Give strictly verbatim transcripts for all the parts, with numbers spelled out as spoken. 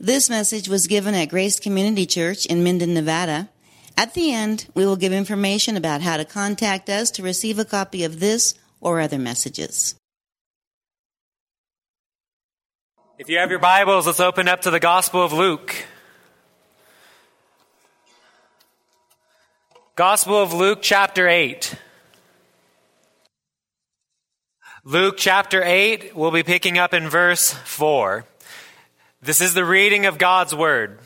This message was given at Grace Community Church in Minden, Nevada. At the end, we will give information about how to contact us to receive a copy of this or other messages. If you have your Bibles, let's open up to the Gospel of Luke. Gospel of Luke, chapter eight. Luke, chapter eight, we'll be picking up in verse four. This is the reading of God's Word.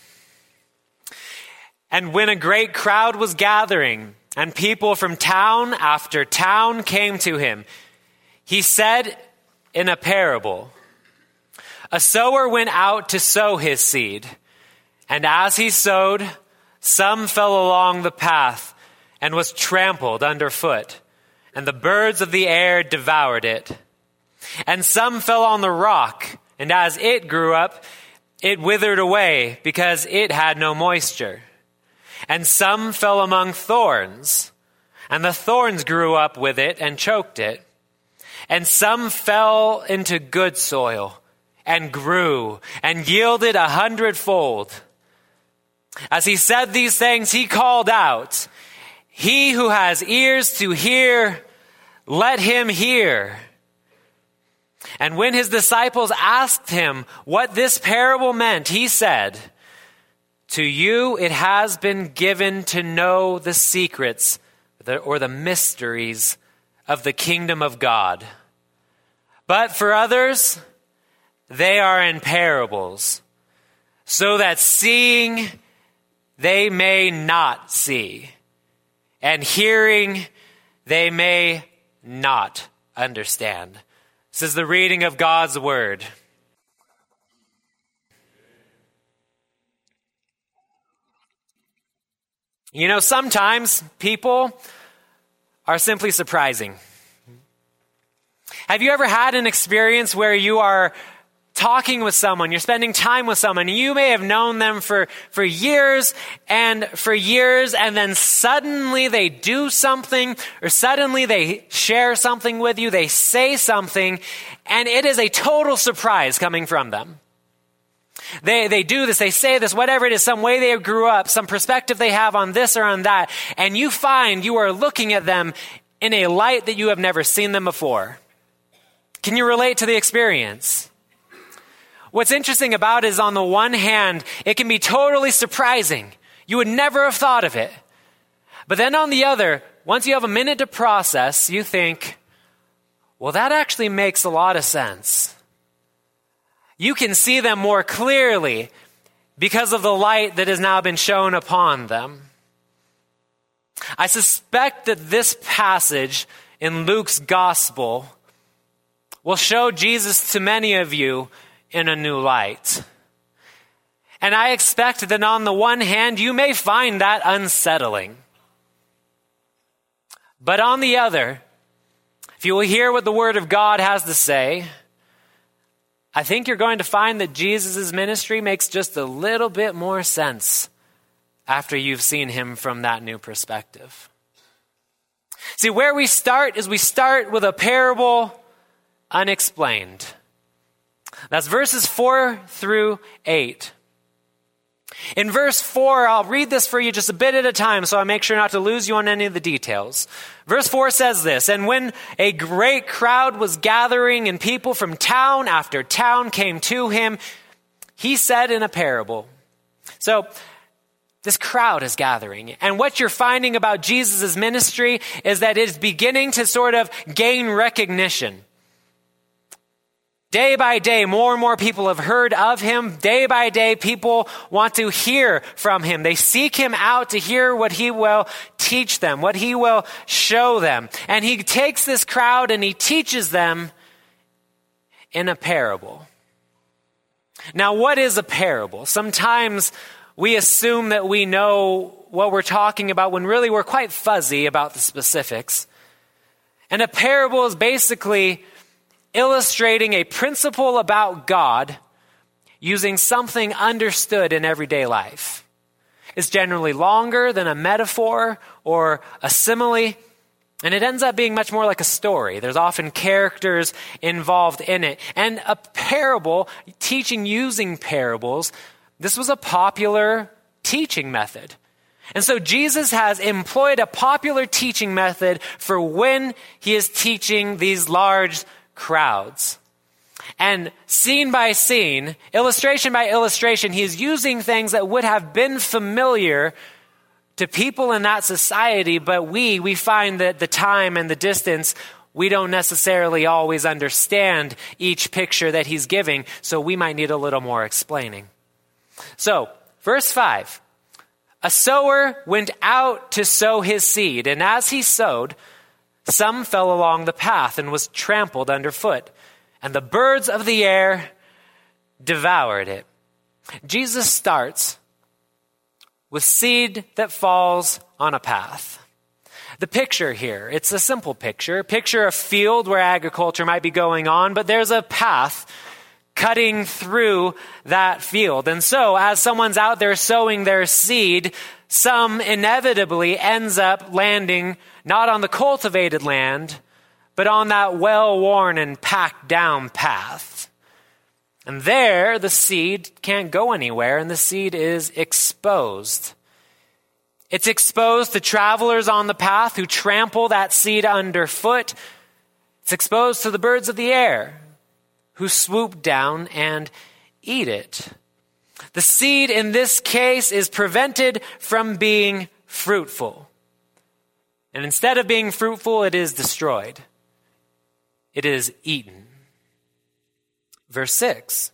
And when a great crowd was gathering, and people from town after town came to him, he said in a parable, "A sower went out to sow his seed, and as he sowed, some fell along the path and was trampled underfoot, and the birds of the air devoured it. And some fell on the rock, and as it grew up, it withered away because it had no moisture. And some fell among thorns, and the thorns grew up with it and choked it. And some fell into good soil and grew and yielded a hundredfold." As he said these things, he called out, "He who has ears to hear, let him hear." And when his disciples asked him what this parable meant, he said, "To you it has been given to know the secrets or the mysteries of the kingdom of God. But for others, they are in parables, so that seeing they may not see, and hearing they may not understand." This is the reading of God's Word. You know, sometimes people are simply surprising. Have you ever had an experience where you are talking with someone, you're spending time with someone, you may have known them for, for years and for years, and then suddenly they do something, or suddenly they share something with you, they say something, and it is a total surprise coming from them. They they do this, they say this, whatever it is, some way they grew up, some perspective they have on this or on that, and you find you are looking at them in a light that you have never seen them before. Can you relate to the experience? What's interesting about it is, on the one hand, it can be totally surprising. You would never have thought of it. But then on the other, once you have a minute to process, you think, well, that actually makes a lot of sense. You can see them more clearly because of the light that has now been shown upon them. I suspect that this passage in Luke's gospel will show Jesus to many of you in a new light. And I expect that on the one hand, you may find that unsettling. But on the other, if you will hear what the Word of God has to say, I think you're going to find that Jesus' ministry makes just a little bit more sense after you've seen him from that new perspective. See, where we start is we start with a parable unexplained. That's verses four through eight. In verse four, I'll read this for you just a bit at a time so I make sure not to lose you on any of the details. Verse four says this, "And when a great crowd was gathering and people from town after town came to him, he said in a parable." So this crowd is gathering. And what you're finding about Jesus' ministry is that it is beginning to sort of gain recognition. Day by day, more and more people have heard of him. Day by day, people want to hear from him. They seek him out to hear what he will teach them, what he will show them. And he takes this crowd and he teaches them in a parable. Now, what is a parable? Sometimes we assume that we know what we're talking about when really we're quite fuzzy about the specifics. And a parable is basically illustrating a principle about God using something understood in everyday life. It's generally longer than a metaphor or a simile, And it ends up being much more like a story. There's often characters involved in it. And a parable, teaching using parables, this was a popular teaching method. And so Jesus has employed a popular teaching method for when he is teaching these large crowds. And scene by scene, illustration by illustration, he's using things that would have been familiar to people in that society, but we, we find that the time and the distance, we don't necessarily always understand each picture that he's giving, so we might need a little more explaining. So, verse five, a sower went out to sow his seed, and as he sowed, some fell along the path and was trampled underfoot, and the birds of the air devoured it. Jesus starts with seed that falls on a path. The picture here, it's a simple picture. Picture a field where agriculture might be going on, but there's a path cutting through that field. And so as someone's out there sowing their seed, some inevitably ends up landing not on the cultivated land, but on that well-worn and packed down path. And there, the seed can't go anywhere, and the seed is exposed. It's exposed to travelers on the path who trample that seed underfoot. It's exposed to the birds of the air who swoop down and eat it. The seed in this case is prevented from being fruitful. And instead of being fruitful, it is destroyed. It is eaten. Verse six,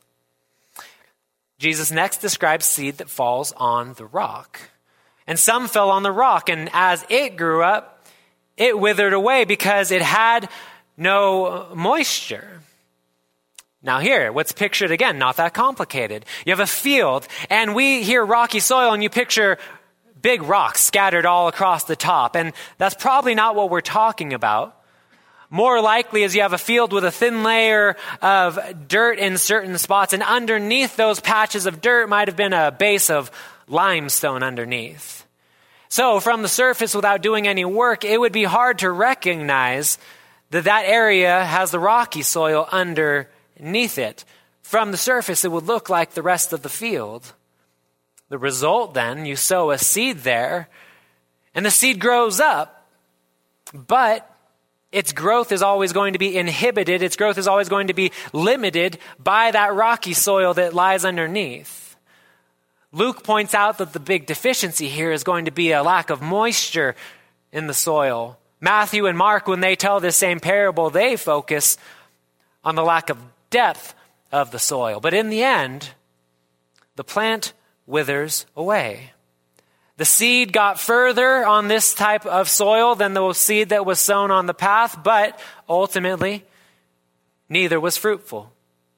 Jesus next describes seed that falls on the rock. And some fell on the rock, and as it grew up, it withered away because it had no moisture. Now here, what's pictured again, not that complicated. You have a field, and we hear rocky soil, and you picture big rocks scattered all across the top. And that's probably not what we're talking about. More likely is you have a field with a thin layer of dirt in certain spots, and underneath those patches of dirt might have been a base of limestone underneath. So from the surface, without doing any work, it would be hard to recognize that that area has the rocky soil underneath it. From the surface, it would look like the rest of the field. The result then, you sow a seed there, and the seed grows up, but its growth is always going to be inhibited. Its growth is always going to be limited by that rocky soil that lies underneath. Luke points out that the big deficiency here is going to be a lack of moisture in the soil. Matthew and Mark, when they tell this same parable, they focus on the lack of depth of the soil. But in the end, the plant withers away. The seed got further on this type of soil than the seed that was sown on the path, but ultimately, neither was fruitful.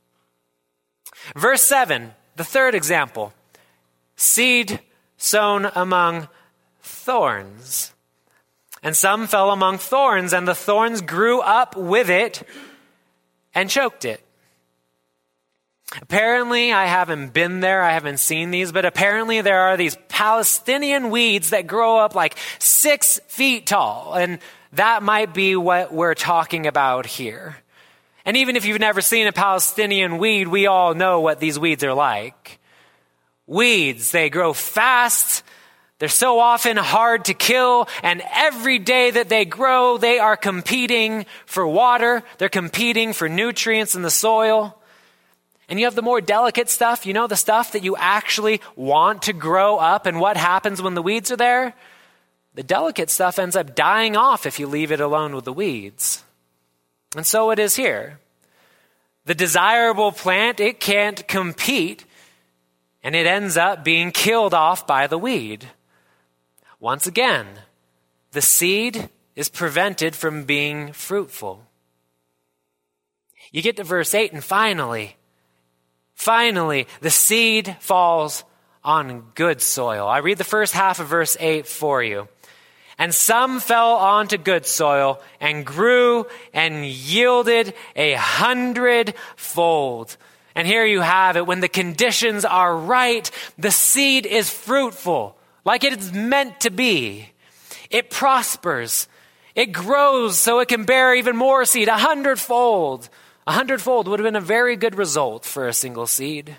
Verse seven, the third example. Seed sown among thorns. And some fell among thorns, and the thorns grew up with it and choked it. Apparently, I haven't been there, I haven't seen these, but apparently there are these Palestinian weeds that grow up like six feet tall, and that might be what we're talking about here. And even if you've never seen a Palestinian weed, we all know what these weeds are like. Weeds, they grow fast, they're so often hard to kill, and every day that they grow, they are competing for water, they're competing for nutrients in the soil. And you have the more delicate stuff, you know, the stuff that you actually want to grow up, and what happens when the weeds are there? The delicate stuff ends up dying off if you leave it alone with the weeds. And so it is here. The desirable plant, it can't compete, and it ends up being killed off by the weed. Once again, the seed is prevented from being fruitful. You get to verse eight, and finally, Finally, the seed falls on good soil. I read the first half of verse eight for you. And some fell onto good soil and grew and yielded a hundredfold. And here you have it. When the conditions are right, the seed is fruitful, like it is meant to be. It prospers. It grows so it can bear even more seed, a hundredfold. A hundredfold would have been a very good result for a single seed.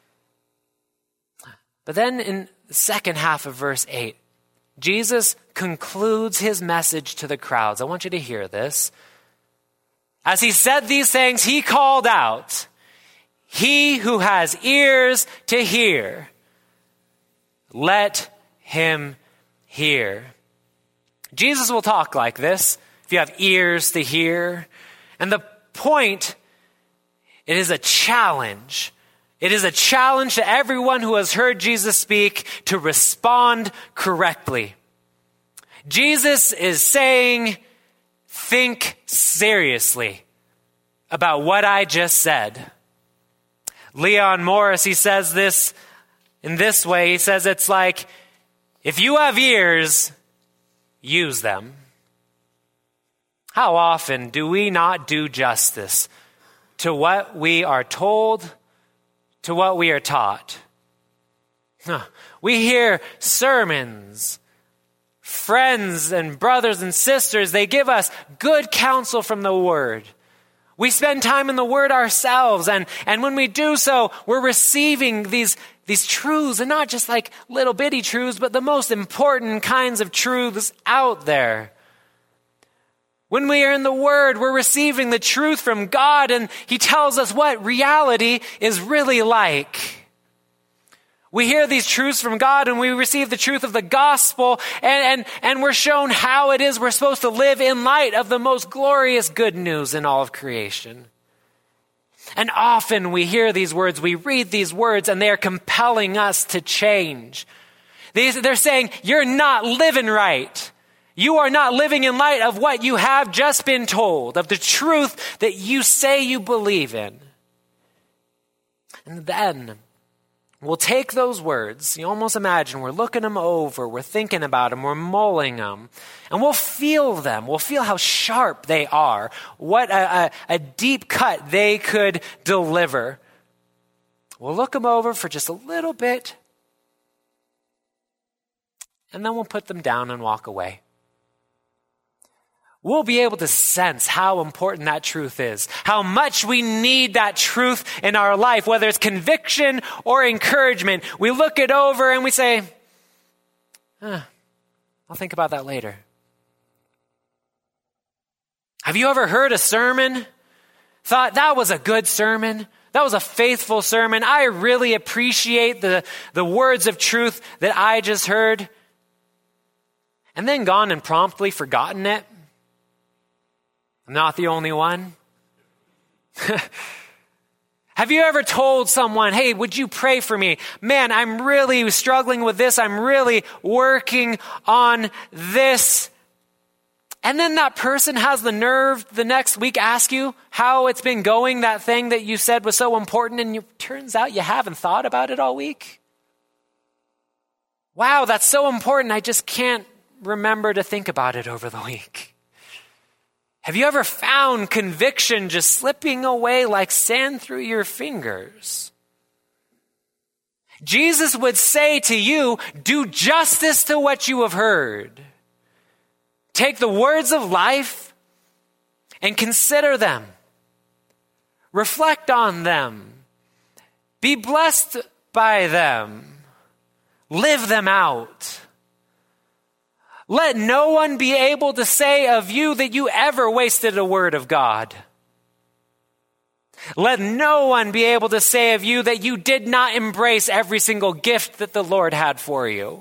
But then in the second half of verse eight, Jesus concludes his message to the crowds. I want you to hear this. As he said these things, he called out, "He who has ears to hear, let him hear." Jesus will talk like this, if you have ears to hear. And the point, it is a challenge. It is a challenge to everyone who has heard Jesus speak to respond correctly. Jesus is saying, think seriously about what I just said. Leon Morris, he says this in this way. He says it's like, if you have ears, use them. How often do we not do justice to what we are told, to what we are taught? We hear sermons. Friends and brothers and sisters, they give us good counsel from the Word. We spend time in the Word ourselves, and, and when we do so, we're receiving these, these truths, and not just like little bitty truths, but the most important kinds of truths out there. When we are in the Word, we're receiving the truth from God, and He tells us what reality is really like. We hear these truths from God, and we receive the truth of the gospel, and, and, and we're shown how it is we're supposed to live in light of the most glorious good news in all of creation. And often we hear these words, we read these words, and they are compelling us to change. These, they're saying, you're not living right. You are not living in light of what you have just been told, of the truth that you say you believe in. And then we'll take those words, you almost imagine we're looking them over, we're thinking about them, we're mulling them, and we'll feel them. We'll feel how sharp they are, what a, a, a deep cut they could deliver. We'll look them over for just a little bit, and then we'll put them down and walk away. We'll be able to sense how important that truth is, how much we need that truth in our life, whether it's conviction or encouragement. We look it over and we say, huh, I'll think about that later. Have you ever heard a sermon? Thought that was a good sermon? That was a faithful sermon. I really appreciate the, the words of truth that I just heard. And then gone and promptly forgotten it? I'm not the only one. Have you ever told someone, hey, would you pray for me? Man, I'm really struggling with this. I'm really working on this. And then that person has the nerve the next week ask you how it's been going, that thing that you said was so important, and it turns out you haven't thought about it all week. Wow, that's so important. I just can't remember to think about it over the week. Have you ever found conviction just slipping away like sand through your fingers? Jesus would say to you, do justice to what you have heard. Take the words of life and consider them. Reflect on them. Be blessed by them. Live them out. Let no one be able to say of you that you ever wasted a word of God. Let no one be able to say of you that you did not embrace every single gift that the Lord had for you.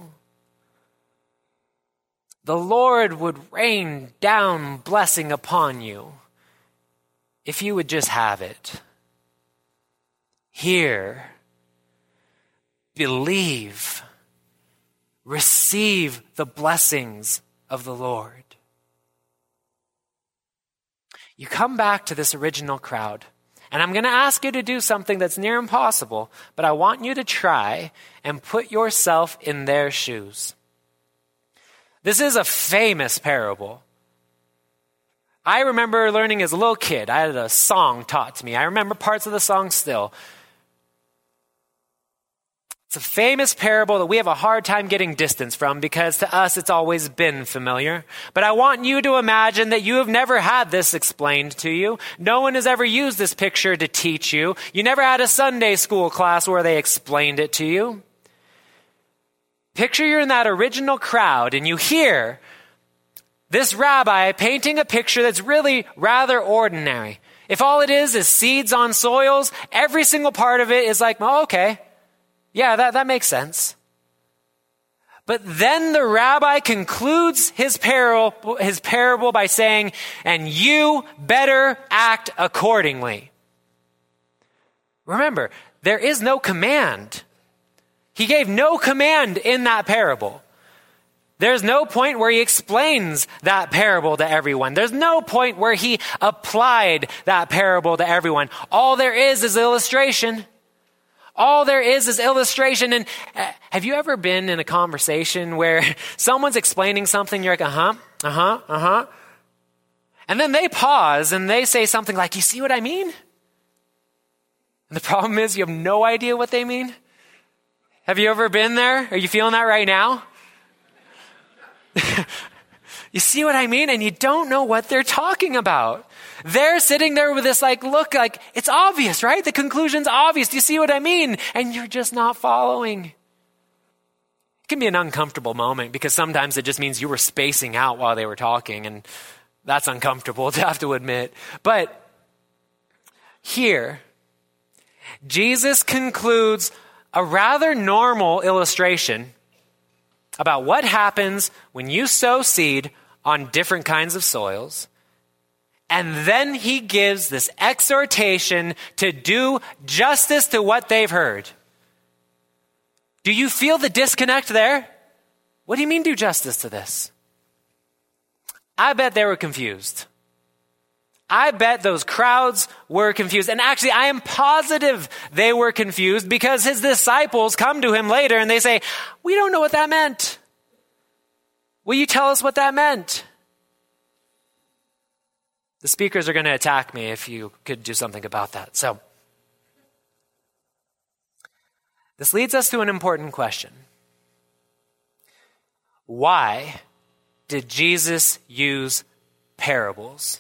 The Lord would rain down blessing upon you if you would just have it. Hear, believe, receive the blessings of the Lord. You come back to this original crowd, and I'm going to ask you to do something that's near impossible, but I want you to try and put yourself in their shoes. This is a famous parable. I remember learning as a little kid. I had a song taught to me. I remember parts of the song still. It's a famous parable that we have a hard time getting distance from because to us it's always been familiar. But I want you to imagine that you have never had this explained to you. No one has ever used this picture to teach you. You never had a Sunday school class where they explained it to you. Picture you're in that original crowd and you hear this rabbi painting a picture that's really rather ordinary. If all it is is seeds on soils, every single part of it is like, oh, okay. Yeah, that, that makes sense. But then the rabbi concludes his parable, his parable by saying, and you better act accordingly. Remember, there is no command. He gave no command in that parable. There's no point where he explains that parable to everyone. There's no point where he applied that parable to everyone. All there is is illustration. All there is is illustration. And uh, have you ever been in a conversation where someone's explaining something, you're like, uh-huh, uh-huh, uh-huh. And then they pause and they say something like, you see what I mean? And the problem is you have no idea what they mean. Have you ever been there? Are you feeling that right now? You see what I mean? And you don't know what they're talking about. They're sitting there with this like, look, like, it's obvious, right? The conclusion's obvious. Do you see what I mean? And you're just not following. It can be an uncomfortable moment because sometimes it just means you were spacing out while they were talking, and that's uncomfortable to have to admit. But here, Jesus concludes a rather normal illustration about what happens when you sow seed on different kinds of soils. And then he gives this exhortation to do justice to what they've heard. Do you feel the disconnect there? What do you mean do justice to this? I bet they were confused. I bet those crowds were confused. And actually, I am positive they were confused because his disciples come to him later and they say, we don't know what that meant. Will you tell us what that meant? The speakers are going to attack me if you could do something about that. So, this leads us to an important question. Why did Jesus use parables?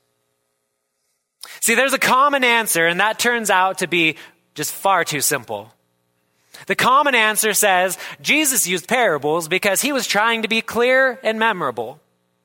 See, there's a common answer, and that turns out to be just far too simple. The common answer says Jesus used parables because he was trying to be clear and memorable.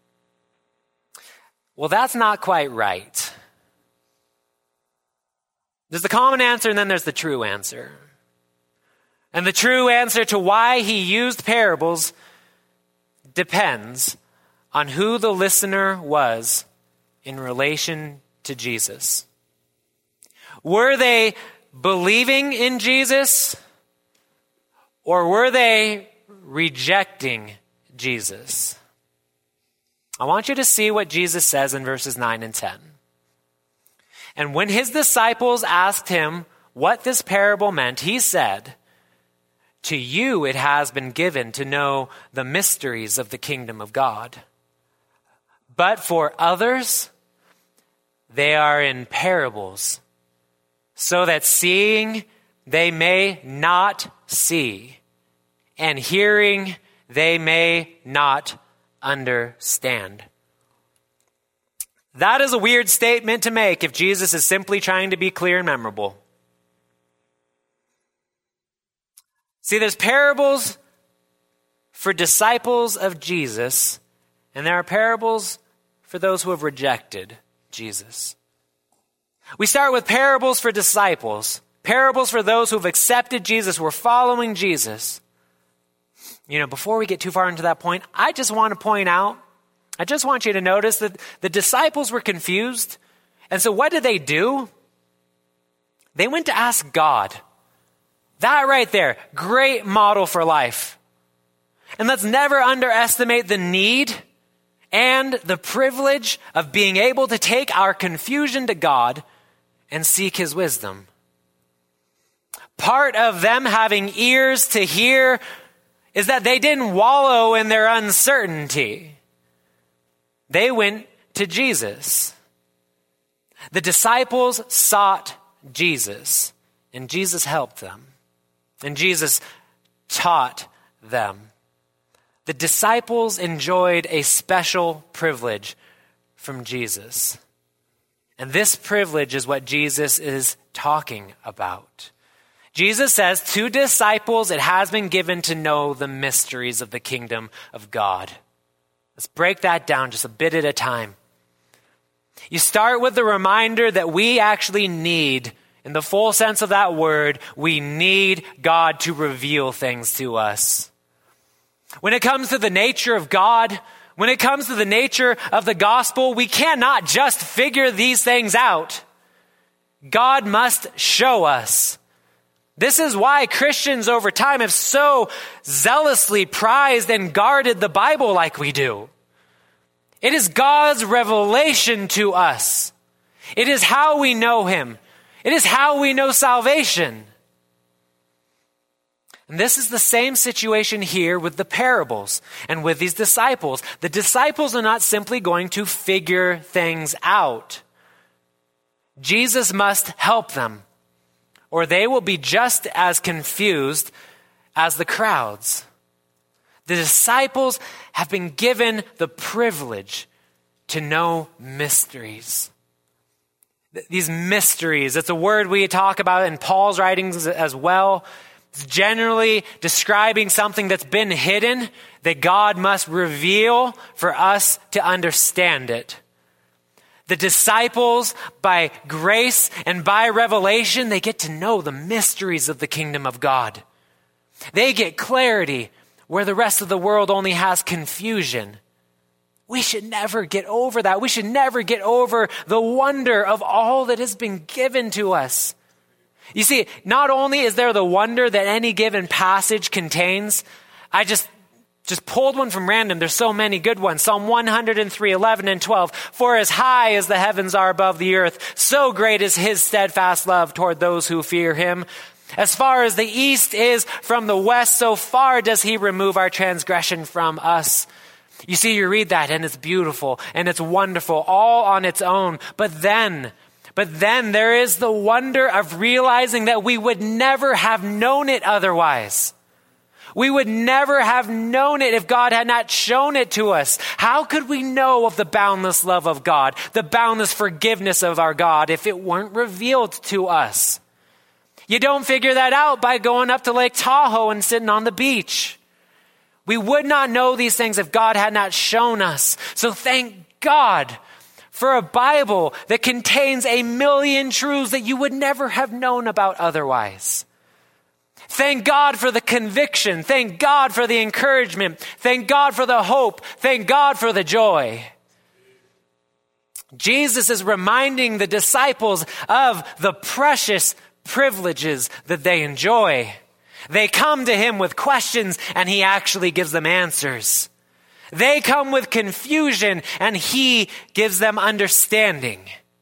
Well, that's not quite right. There's the common answer, and then there's the true answer. And the true answer to why he used parables depends on who the listener was in relation to Jesus. Were they believing in Jesus, or were they rejecting Jesus? I want you to see what Jesus says in verses nine and ten. And when his disciples asked him what this parable meant, he said, to you it has been given to know the mysteries of the kingdom of God. But for others, they are in parables, so that seeing they may not see, and hearing they may not understand. That is a weird statement to make if Jesus is simply trying to be clear and memorable. See, there's parables for disciples of Jesus, and there are parables for those who have rejected Jesus. We start with parables for disciples, parables for those who have accepted Jesus, who are following Jesus. You know, before we get too far into that point, I just want to point out, I just want you to notice that the disciples were confused. And so what did they do? They went to ask God. That right there, great model for life. And let's never underestimate the need and the privilege of being able to take our confusion to God and seek his wisdom. Part of them having ears to hear is that they didn't wallow in their uncertainty. They went to Jesus. The disciples sought Jesus, and Jesus helped them. And Jesus taught them. The disciples enjoyed a special privilege from Jesus. And this privilege is what Jesus is talking about. Jesus says to disciples, it has been given to know the mysteries of the kingdom of God. Let's break that down just a bit at a time. You start with the reminder that we actually need, in the full sense of that word, we need God to reveal things to us. When it comes to the nature of God, when it comes to the nature of the gospel, we cannot just figure these things out. God must show us. This is why Christians over time have so zealously prized and guarded the Bible like we do. It is God's revelation to us. It is how we know him. It is how we know salvation. And this is the same situation here with the parables and with these disciples. The disciples are not simply going to figure things out. Jesus must help them, or they will be just as confused as the crowds. The disciples have been given the privilege to know mysteries. These mysteries, it's a word we talk about in Paul's writings as well. It's generally describing something that's been hidden that God must reveal for us to understand it. The disciples, by grace and by revelation, they get to know the mysteries of the kingdom of God. They get clarity where the rest of the world only has confusion. We should never get over that. We should never get over the wonder of all that has been given to us. You see, not only is there the wonder that any given passage contains, I just Just pulled one from random. There's so many good ones. Psalm one hundred three, eleven and twelve. For as high as the heavens are above the earth, so great is his steadfast love toward those who fear him. As far as the east is from the west, so far does he remove our transgression from us. You see, you read that and it's beautiful and it's wonderful all on its own. But then, but then there is the wonder of realizing that we would never have known it otherwise. We would never have known it if God had not shown it to us. How could we know of the boundless love of God, the boundless forgiveness of our God, if it weren't revealed to us? You don't figure that out by going up to Lake Tahoe and sitting on the beach. We would not know these things if God had not shown us. So thank God for a Bible that contains a million truths that you would never have known about otherwise. Thank God for the conviction. Thank God for the encouragement. Thank God for the hope. Thank God for the joy. Jesus is reminding the disciples of the precious privileges that they enjoy. They come to him with questions and he actually gives them answers. They come with confusion and he gives them understanding.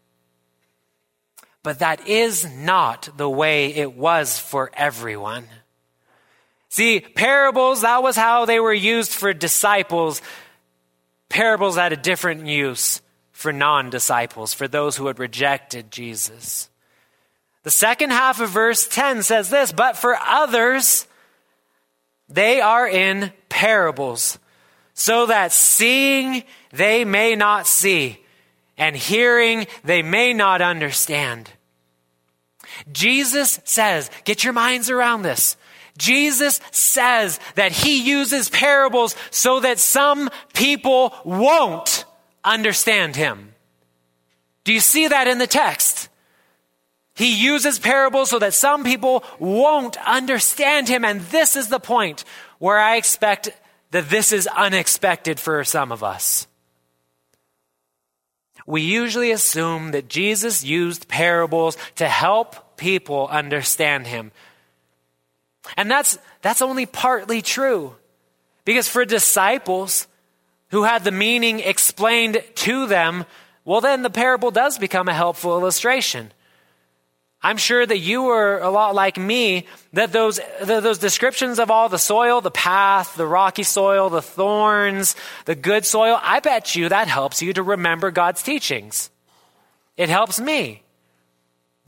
But that is not the way it was for everyone. See, parables, that was how they were used for disciples. Parables had a different use for non-disciples, for those who had rejected Jesus. The second half of verse ten says this, but for others, they are in parables, so that seeing they may not see, and hearing they may not understand. Jesus says, get your minds around this. Jesus says that he uses parables so that some people won't understand him. Do you see that in the text? He uses parables so that some people won't understand him. And this is the point where I expect that this is unexpected for some of us. We usually assume that Jesus used parables to help people understand him. And that's that's only partly true. Because for disciples who had the meaning explained to them, well, then the parable does become a helpful illustration. I'm sure that you were a lot like me, that those those descriptions of all the soil, the path, the rocky soil, the thorns, the good soil, I bet you that helps you to remember God's teachings. It helps me.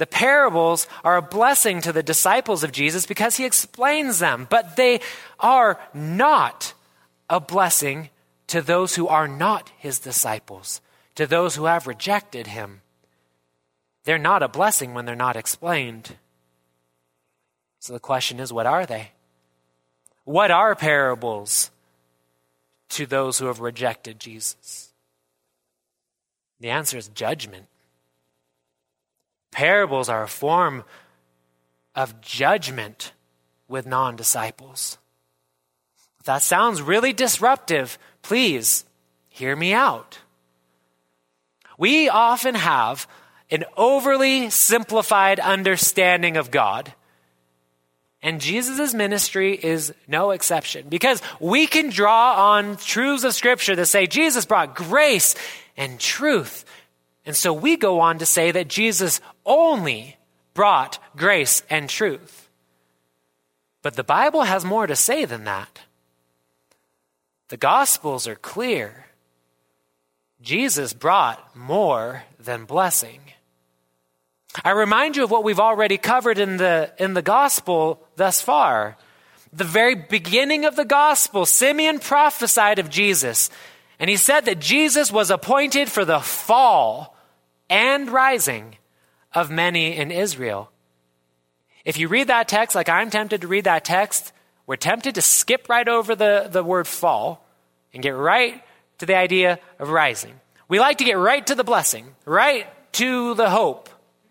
The parables are a blessing to the disciples of Jesus because he explains them, but they are not a blessing to those who are not his disciples, to those who have rejected him. They're not a blessing when they're not explained. So the question is, what are they? What are parables to those who have rejected Jesus? The answer is judgment. Parables are a form of judgment with non-disciples. If that sounds really disruptive, please hear me out. We often have an overly simplified understanding of God, and Jesus' ministry is no exception, because we can draw on truths of Scripture that say Jesus brought grace and truth. And so we go on to say that Jesus only brought grace and truth. But the Bible has more to say than that. The Gospels are clear. Jesus brought more than blessing. I remind you of what we've already covered in the, in the Gospel thus far. The very beginning of the Gospel, Simeon prophesied of Jesus. And he said that Jesus was appointed for the fall and rising of many in Israel. If you read that text, like I'm tempted to read that text, we're tempted to skip right over the, the word fall and get right to the idea of rising. We like to get right to the blessing, right to the hope.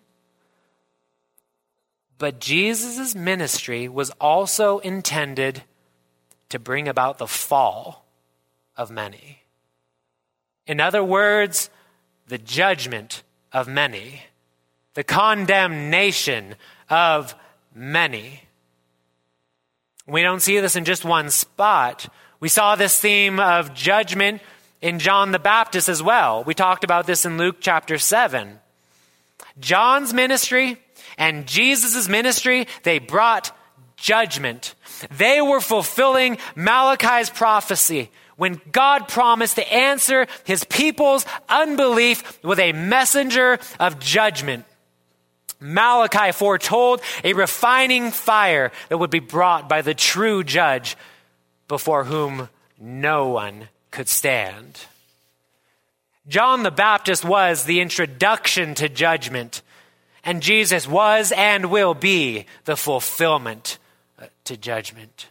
But Jesus' ministry was also intended to bring about the fall of many. In other words, the judgment of many, the condemnation of many. We don't see this in just one spot. We saw this theme of judgment in John the Baptist as well. We talked about this in Luke chapter seven. John's ministry and Jesus' ministry, they brought judgment. They were fulfilling Malachi's prophecy when God promised to answer his people's unbelief with a messenger of judgment. Malachi foretold a refining fire that would be brought by the true judge before whom no one could stand. John the Baptist was the introduction to judgment, and Jesus was and will be the fulfillment to judgment.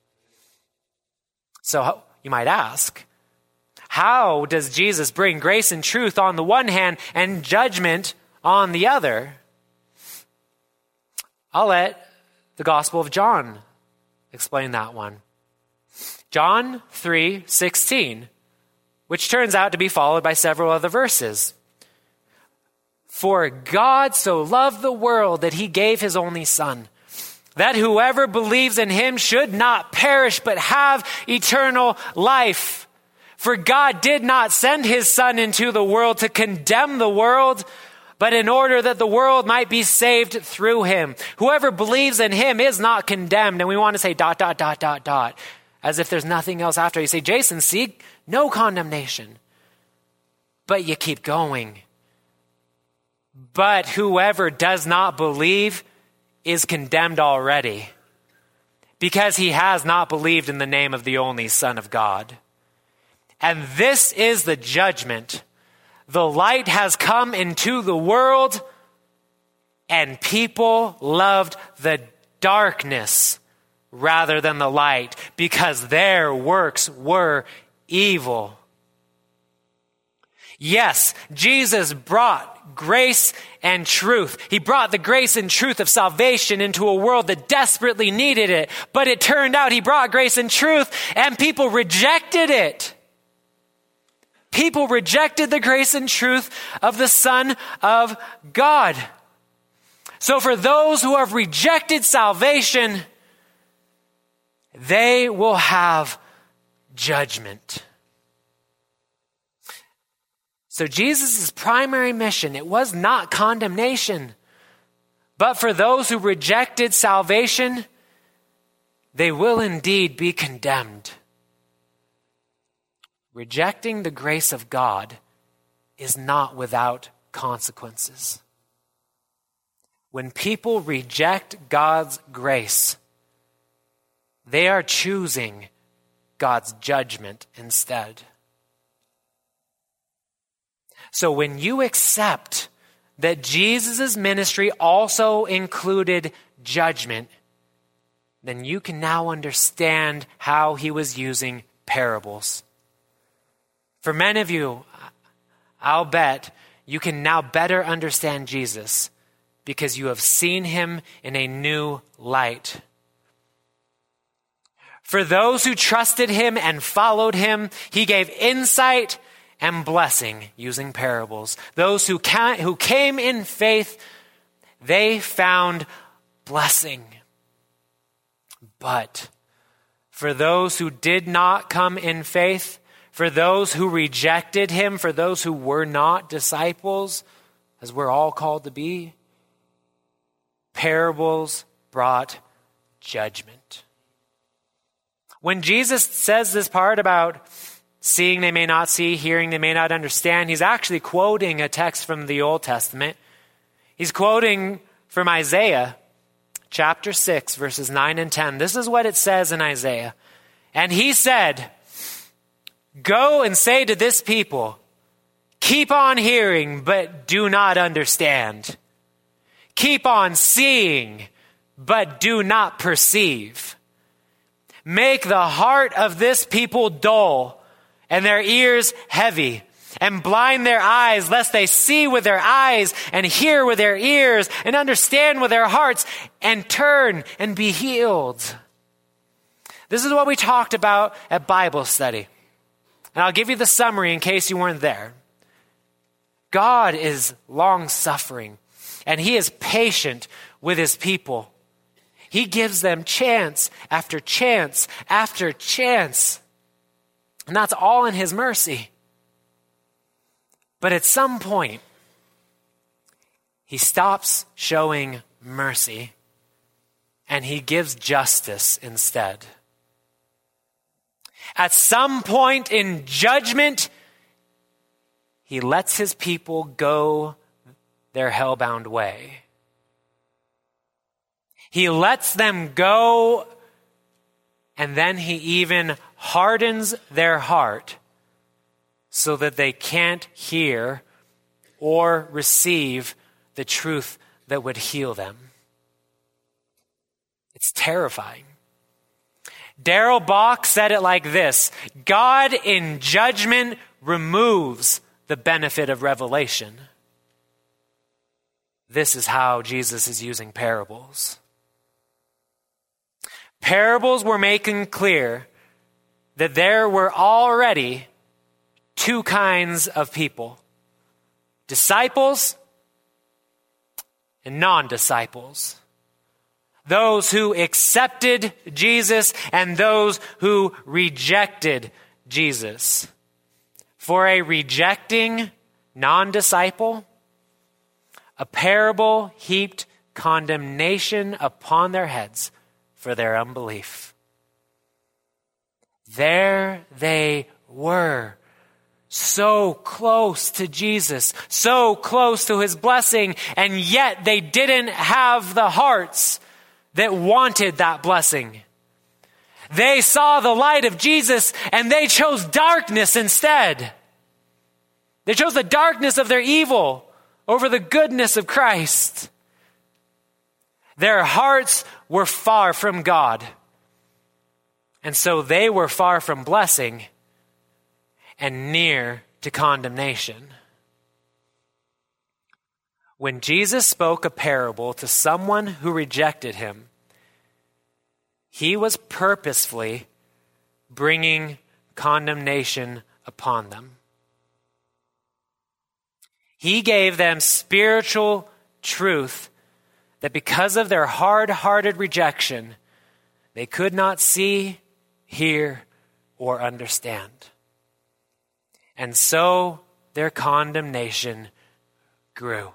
So you might ask, how does Jesus bring grace and truth on the one hand and judgment on the other? I'll let the Gospel of John explain that one. John three sixteen, which turns out to be followed by several other verses. For God so loved the world that he gave his only Son, that whoever believes in him should not perish but have eternal life. For God did not send his Son into the world to condemn the world, but in order that the world might be saved through him. Whoever believes in him is not condemned. And we want to say dot, dot, dot, dot, dot, as if there's nothing else after. You say, Jason, see, no condemnation. But you keep going. But whoever does not believe is condemned already, because he has not believed in the name of the only Son of God. And this is the judgment. The light has come into the world, and people loved the darkness rather than the light, because their works were evil. Yes, Jesus brought grace and truth. He brought the grace and truth of salvation into a world that desperately needed it. But it turned out he brought grace and truth, and people rejected it. People rejected the grace and truth of the Son of God. So for those who have rejected salvation, they will have judgment. So Jesus' primary mission, it was not condemnation. But for those who rejected salvation, they will indeed be condemned. Rejecting the grace of God is not without consequences. When people reject God's grace, they are choosing God's judgment instead. So when you accept that Jesus' ministry also included judgment, then you can now understand how he was using parables. For many of you, I'll bet you can now better understand Jesus because you have seen him in a new light. For those who trusted him and followed him, he gave insight and blessing using parables. Those who ca- who came in faith, they found blessing. But for those who did not come in faith, for those who rejected him, for those who were not disciples, as we're all called to be, parables brought judgment. When Jesus says this part about seeing they may not see, hearing they may not understand, he's actually quoting a text from the Old Testament. He's quoting from Isaiah chapter six, verses nine and ten. This is what it says in Isaiah. And he said, "Go and say to this people, keep on hearing, but do not understand. Keep on seeing, but do not perceive. Make the heart of this people dull, and their ears heavy, and blind their eyes, lest they see with their eyes, and hear with their ears, and understand with their hearts, and turn and be healed." This is what we talked about at Bible study. And I'll give you the summary in case you weren't there. God is long-suffering, and he is patient with his people. He gives them chance after chance after chance. And that's all in his mercy. But at some point, he stops showing mercy and he gives justice instead. At some point in judgment, he lets his people go their hellbound way. He lets them go, and then he even hardens their heart so that they can't hear or receive the truth that would heal them. It's terrifying. Darrell Bock said it like this: God in judgment removes the benefit of revelation. This is how Jesus is using parables. Parables were making clear that there were already two kinds of people: disciples and non-disciples. Those who accepted Jesus and those who rejected Jesus. For a rejecting non-disciple, a parable heaped condemnation upon their heads for their unbelief. There they were, so close to Jesus, so close to his blessing, and yet they didn't have the hearts that wanted that blessing. They saw the light of Jesus and they chose darkness instead. They chose the darkness of their evil over the goodness of Christ. Their hearts were far from God. And so they were far from blessing and near to condemnation. When Jesus spoke a parable to someone who rejected him, he was purposefully bringing condemnation upon them. He gave them spiritual truth that because of their hard-hearted rejection, they could not see, hear, or understand. And so their condemnation grew.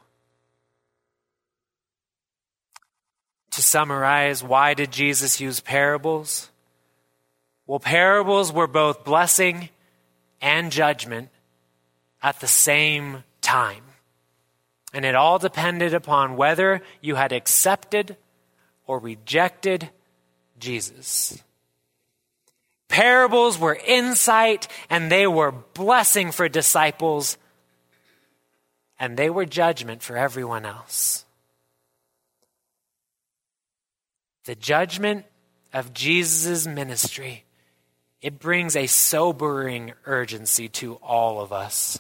To summarize, why did Jesus use parables? Well, parables were both blessing and judgment at the same time. And it all depended upon whether you had accepted or rejected Jesus. Parables were insight, and they were blessing for disciples, and they were judgment for everyone else. The judgment of Jesus' ministry, it brings a sobering urgency to all of us.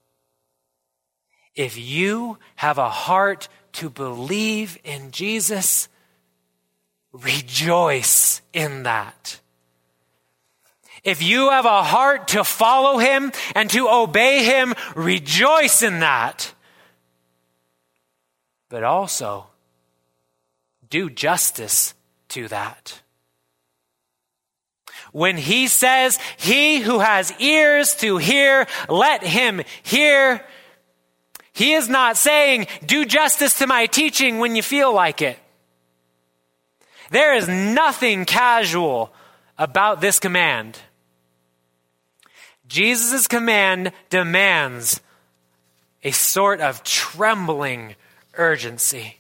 If you have a heart to believe in Jesus, rejoice in that. If you have a heart to follow him and to obey him, rejoice in that. But also, do justice to that. When he says, he who has ears to hear, let him hear, he is not saying, do justice to my teaching when you feel like it. There is nothing casual about this command. Jesus' command demands a sort of trembling urgency.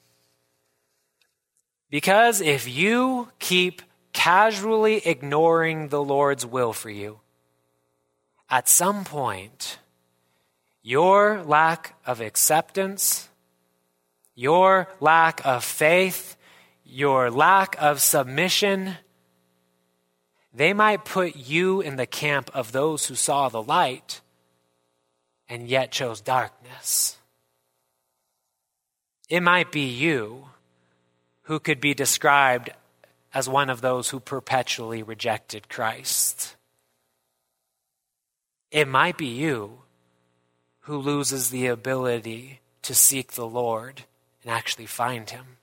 Because if you keep casually ignoring the Lord's will for you, at some point, your lack of acceptance, your lack of faith, your lack of submission, they might put you in the camp of those who saw the light and yet chose darkness. It might be you who could be described as one of those who perpetually rejected Christ. It might be you who loses the ability to seek the Lord and actually find him.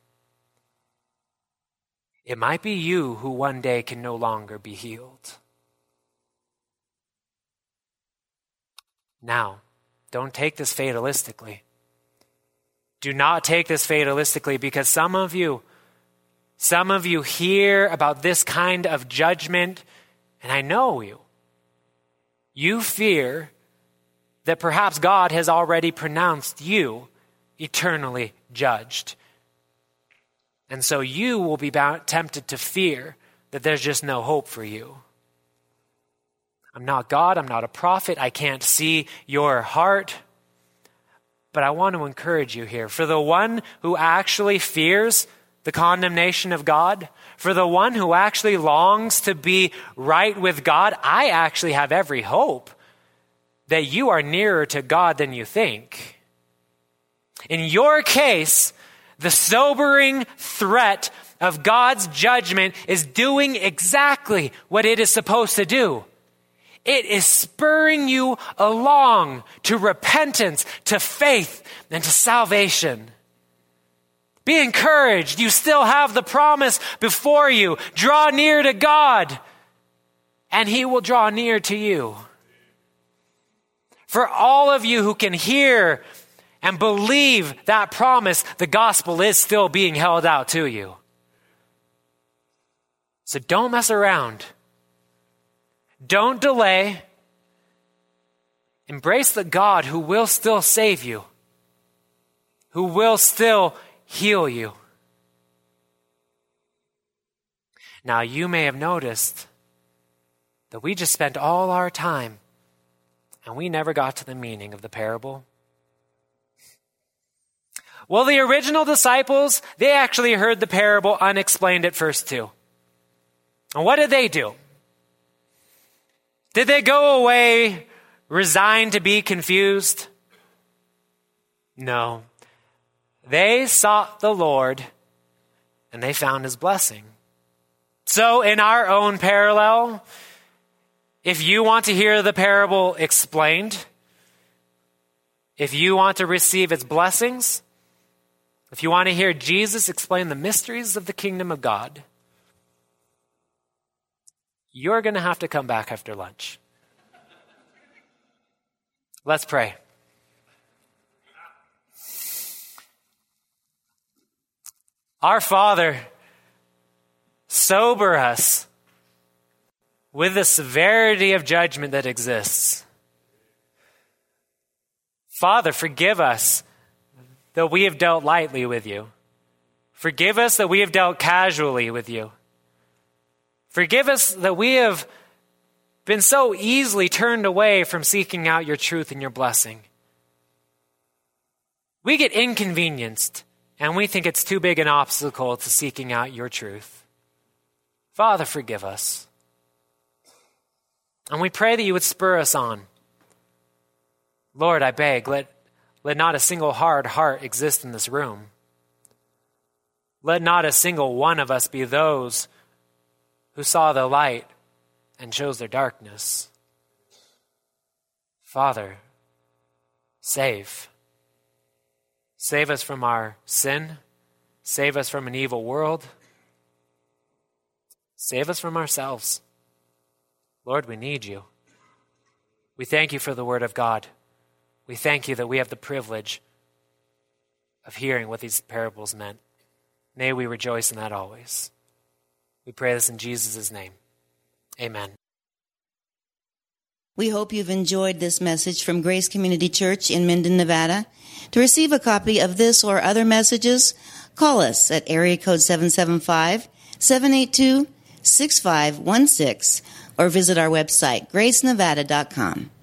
It might be you who one day can no longer be healed. Now, don't take this fatalistically. Do not take this fatalistically, because some of you, some of you hear about this kind of judgment, and I know you. You fear that perhaps God has already pronounced you eternally judged. And so you will be bound, tempted to fear that there's just no hope for you. I'm not God, I'm not a prophet, I can't see your heart. But I want to encourage you here. For the one who actually fears the condemnation of God, for the one who actually longs to be right with God, I actually have every hope that you are nearer to God than you think. In your case, the sobering threat of God's judgment is doing exactly what it is supposed to do. It is spurring you along to repentance, to faith, and to salvation. Be encouraged. You still have the promise before you. Draw near to God, and he will draw near to you. For all of you who can hear and believe that promise, the gospel is still being held out to you. So don't mess around. Don't delay. Embrace the God who will still save you, who will still heal you. Now, you may have noticed that we just spent all our time and we never got to the meaning of the parable. Well, the original disciples, they actually heard the parable unexplained at first too. And what did they do? Did they go away resigned to be confused? No. They sought the Lord and they found his blessing. So in our own parallel, if you want to hear the parable explained, if you want to receive its blessings, if you want to hear Jesus explain the mysteries of the kingdom of God, you're going to have to come back after lunch. Let's pray. Our Father, sober us with the severity of judgment that exists. Father, forgive us that we have dealt lightly with you. Forgive us that we have dealt casually with you. Forgive us that we have been so easily turned away from seeking out your truth and your blessing. We get inconvenienced, and we think it's too big an obstacle to seeking out your truth. Father, forgive us. And we pray that you would spur us on. Lord, I beg, let, let not a single hard heart exist in this room. Let not a single one of us be those who saw the light and chose their darkness. Father, save. Save us from our sin. Save us from an evil world. Save us from ourselves. Lord, we need you. We thank you for the word of God. We thank you that we have the privilege of hearing what these parables meant. May we rejoice in that always. We pray this in Jesus' name. Amen. We hope you've enjoyed this message from Grace Community Church in Minden, Nevada. To receive a copy of this or other messages, call us at area code seven seven five, seven eight two, six five one six or visit our website, grace nevada dot com.